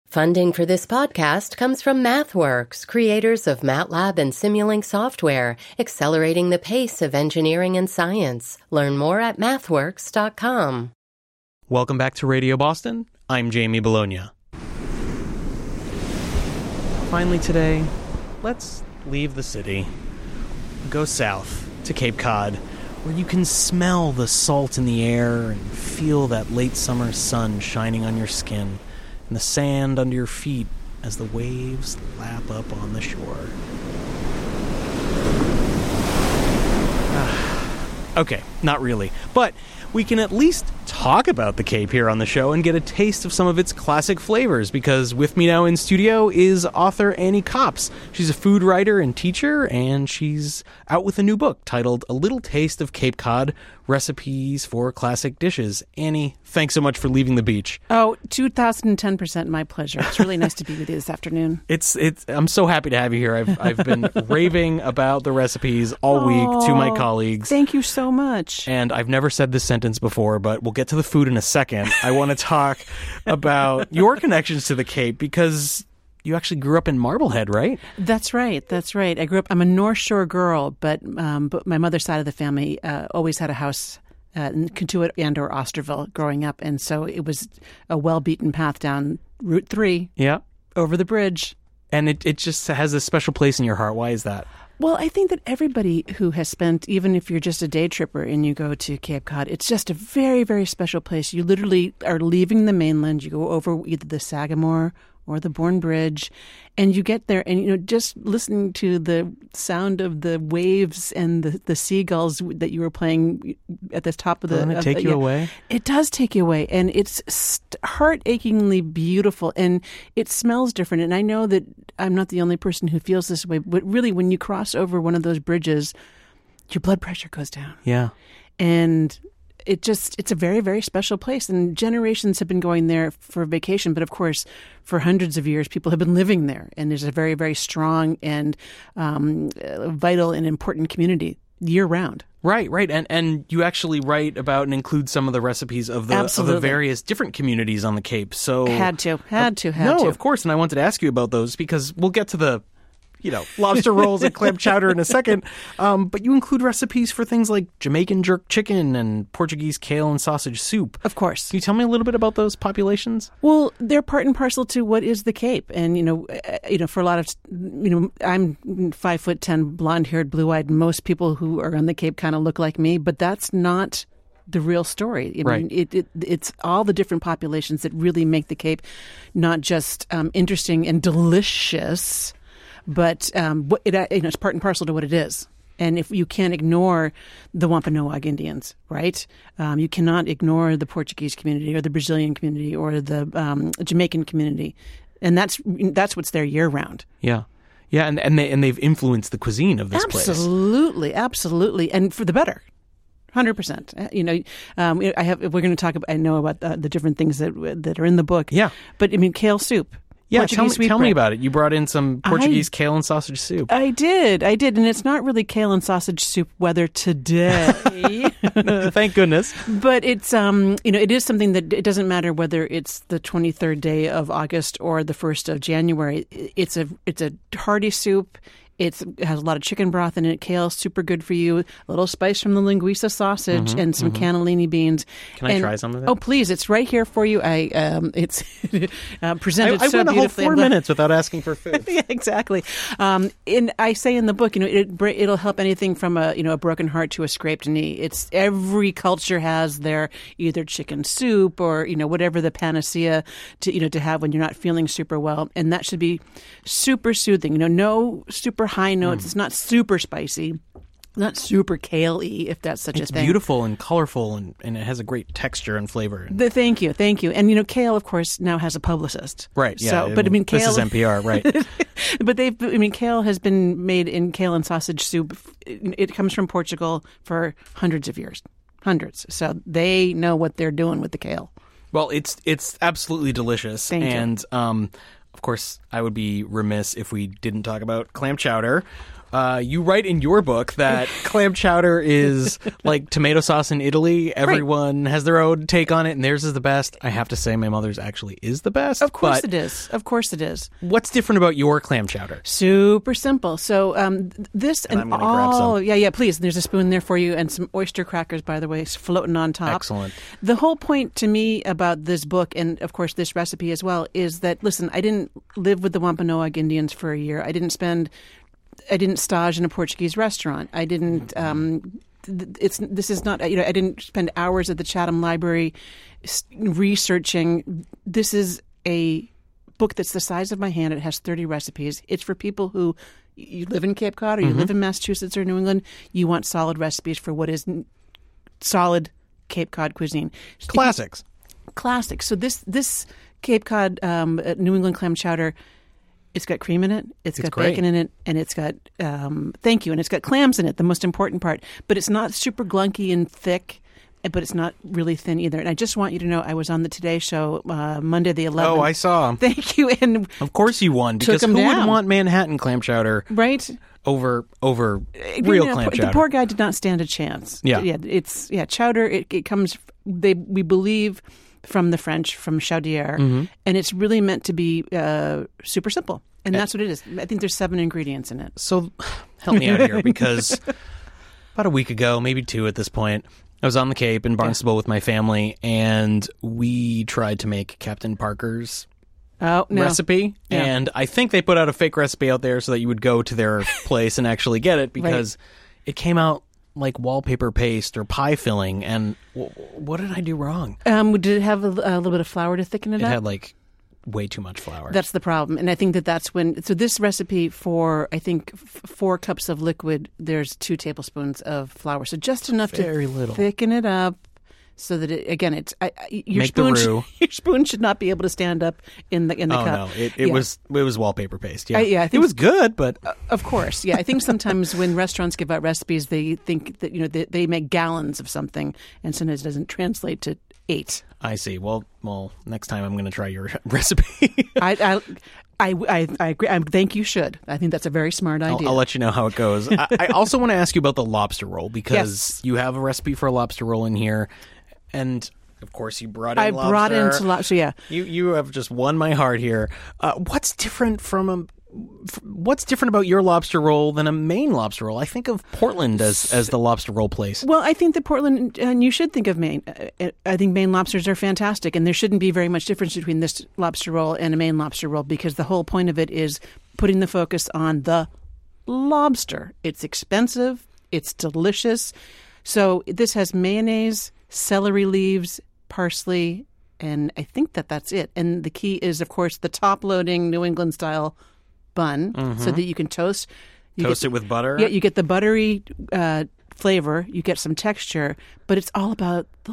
Funding for this podcast comes from MathWorks, creators of MATLAB and Simulink software, accelerating the pace of engineering and science. Learn more at mathworks.com. Welcome back to Radio Boston. I'm Jamie Bologna. Finally today, let's leave the city. Go south to Cape Cod, where you can smell the salt in the air and feel that late summer sun shining on your skin and the sand under your feet as the waves lap up on the shore. Okay, not really, but we can at least talk about the Cape here on the show and get a taste of some of its classic flavors, because with me now in studio is author Annie Copps. She's a food writer and teacher, and she's out with a new book titled A Little Taste of Cape Cod, Recipes for Classic Dishes. Annie, thanks so much for leaving the beach. Oh, 2,010% my pleasure. It's really nice to be with you this afternoon. I'm so happy to have you here. I've been raving about the recipes all week to my colleagues. Thank you so much. And I've never said this sentence before, but we'll get to the food in a second. I want to talk about your connections to the Cape, because you actually grew up in Marblehead, right? That's right. I'm a North Shore girl, but my mother's side of the family always had a house in Kentuit and or Osterville growing up, and so it was a well-beaten path down Route 3. Yeah. Over the bridge. And it just has a special place in your heart. Why is that? Well, I think that everybody who has spent, even if you're just a day tripper and you go to Cape Cod, it's just a very, very special place. You literally are leaving the mainland. You go over either the Sagamore or the Bourne Bridge, and you get there, and just listening to the sound of the waves and the seagulls that you were playing at the top of the. Doesn't it take you away? It does take you away, and it's heart-achingly beautiful, and it smells different. And I know that I'm not the only person who feels this way, but really, when you cross over one of those bridges, your blood pressure goes down. Yeah, and it's a very, very special place, and generations have been going there for vacation. But of course, for hundreds of years, people have been living there, and there's a very, very strong and vital and important community year round. Right. And you actually write about and include some of the recipes of the various different communities on the Cape. So had to. No, of course. And I wanted to ask you about those, because we'll get to the lobster rolls and clam chowder in a second. But you include recipes for things like Jamaican jerk chicken and Portuguese kale and sausage soup. Of course. Can you tell me a little bit about those populations? Well, they're part and parcel to what is the Cape. And, for a lot of, I'm 5'10", blonde-haired, blue-eyed. Most people who are on the Cape kind of look like me, but that's not the real story. I mean, it's all the different populations that really make the Cape not just interesting and delicious, but it's part and parcel to what it is. And if you can't ignore the Wampanoag Indians, right? You cannot ignore the Portuguese community or the Brazilian community or the Jamaican community, and that's what's there year round. Yeah, and they've influenced the cuisine of this place. Absolutely, and for the better. 100%. We're going to talk about. I know about the different things that are in the book. Yeah, but I mean, kale soup. Yeah, tell me about it. You brought in some Portuguese kale and sausage soup. I did, and it's not really kale and sausage soup weather today. Thank goodness. But it's it is something that it doesn't matter whether it's the 23rd day of August or the 1st of January. It's a hearty soup. It has a lot of chicken broth in it. Kale, super good for you. A little spice from the linguiça sausage and some cannellini beans. Can I try some of it? Oh, please! It's right here for you. It's presented so beautifully. I went a whole 4 minutes without asking for food. Yeah, exactly. And I say in the book, it'll help anything from a broken heart to a scraped knee. It's every culture has their either chicken soup or whatever the panacea to have when you're not feeling super well, and that should be super soothing. No super high notes. It's not super spicy, not super kale-y, if that's such a thing. It's beautiful and colorful, and it has a great texture and flavor. Thank you. And kale, of course, now has a publicist. Right. Yeah. So, but kale. This is NPR, right? But kale has been made in kale and sausage soup. It comes from Portugal for hundreds of years, So they know what they're doing with the kale. Well, it's absolutely delicious. Thank you. And of course, I would be remiss if we didn't talk about clam chowder, You write in your book that clam chowder is like tomato sauce in Italy. Everyone has their own take on it, and theirs is the best. I have to say my mother's actually is the best. Of course it is. Of course it is. What's different about your clam chowder? Super simple. So this and I'm going to grab some. Yeah, please. There's a spoon there for you, and some oyster crackers, by the way, floating on top. Excellent. The whole point to me about this book, and of course this recipe as well, is that, listen, I didn't live with the Wampanoag Indians for a year. I didn't stage in a Portuguese restaurant. I didn't. This is not. I didn't spend hours at the Chatham Library researching. This is a book that's the size of my hand. It has 30 recipes. It's for people who you live in Cape Cod or you live in Massachusetts or New England. You want solid recipes for what is solid Cape Cod cuisine. Classics. So this Cape Cod New England clam chowder. It's got cream in it. It's got bacon in it, and it's got and it's got clams in it. The most important part, but it's not super glunky and thick, but it's not really thin either. And I just want you to know, I was on the Today Show Monday the 11th. Oh, I saw. Thank you. And of course you won, because who would want Manhattan clam chowder, right? Over real clam chowder? The poor guy did not stand a chance. Yeah, it's chowder. It comes. We believe. From the French, from chaudière, and it's really meant to be super simple. And that's what it is. I think there's 7 ingredients in it. So help me out here, because about a week ago, maybe 2 at this point, I was on the Cape in Barnstable with my family, and we tried to make Captain Parker's recipe. Yeah. And I think they put out a fake recipe out there so that you would go to their place and actually get it, because it came out like wallpaper paste or pie filling, and what did I do wrong? Did it have a little bit of flour to thicken it up? It had like way too much flour. That's the problem, and I think that's when. So this recipe for, I think, 4 cups of liquid, there's 2 tablespoons of flour, so just enough to thicken it up. So that your spoon should not be able to stand up in the cup. No, it was wallpaper paste. Yeah, I think it was good, but of course, yeah. I think sometimes when restaurants give out recipes, they think that they make gallons of something, and sometimes it doesn't translate to 8. I see. Well, next time I'm going to try your recipe. I agree. I think you should. I think that's a very smart idea. I'll let you know how it goes. I also want to ask you about the lobster roll, because you have a recipe for a lobster roll in here. And, of course, you brought in lobster. I brought into lobster, yeah. You have just won my heart here. What's different about your lobster roll than a Maine lobster roll? I think of Portland as the lobster roll place. Well, I think that Portland, and you should think of Maine. I think Maine lobsters are fantastic, and there shouldn't be very much difference between this lobster roll and a Maine lobster roll, because the whole point of it is putting the focus on the lobster. It's expensive. It's delicious. So this has mayonnaise, celery leaves, parsley, and I think that's it. And the key is, of course, the top-loading New England-style bun, so that you can toast. Toast it with butter? Yeah, you get the buttery flavor. You get some texture, but it's all about the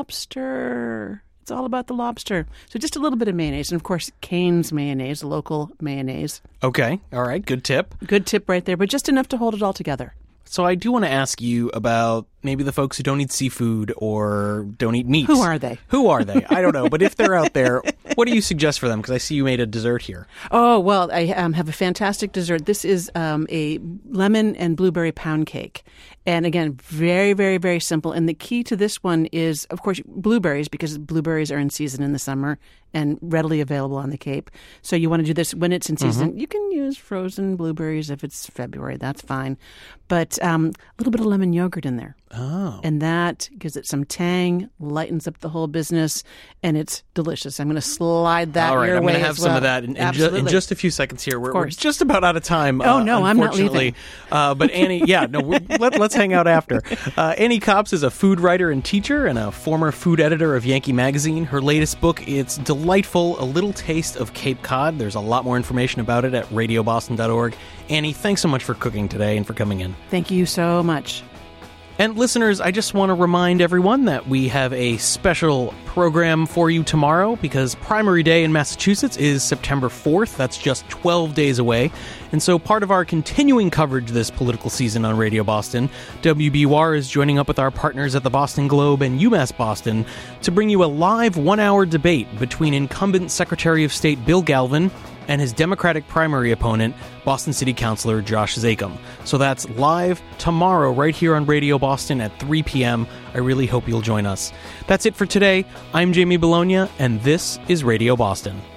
lobster. It's all about the lobster. So just a little bit of mayonnaise. And, of course, Cane's mayonnaise, local mayonnaise. Okay. All right. Good tip. Good tip right there, but just enough to hold it all together. So I do want to ask you about maybe the folks who don't eat seafood or don't eat meat. Who are they? I don't know. But if they're out there, what do you suggest for them? Because I see you made a dessert here. Oh, well, I have a fantastic dessert. This is a lemon and blueberry pound cake. And again, very, very, very simple. And the key to this one is, of course, blueberries, because blueberries are in season in the summer and readily available on the Cape. So you want to do this when it's in season. You can use frozen blueberries if it's February. That's fine. But a little bit of lemon yogurt in there. Oh. And that gives it some tang, lightens up the whole business, and it's delicious. I'm going to slide that your way. All right, I'm going to have well. some of that in just a few seconds here. We're just about out of time. Oh, no, I'm not leaving. But Annie, let's hang out after. Annie Copps is a food writer and teacher and a former food editor of Yankee Magazine. Her latest book, it's delightful, A Little Taste of Cape Cod. There's a lot more information about it at radioboston.org. Annie, thanks so much for cooking today and for coming in. Thank you so much. And listeners, I just want to remind everyone that we have a special program for you tomorrow, because Primary Day in Massachusetts is September 4th. That's just 12 days away. And so part of our continuing coverage this political season on Radio Boston, WBUR is joining up with our partners at the Boston Globe and UMass Boston to bring you a live 1-hour debate between incumbent Secretary of State Bill Galvin and his Democratic primary opponent, Boston City Councilor Josh Zakim. So that's live tomorrow right here on Radio Boston at 3 p.m. I really hope you'll join us. That's it for today. I'm Jamie Bologna, and this is Radio Boston.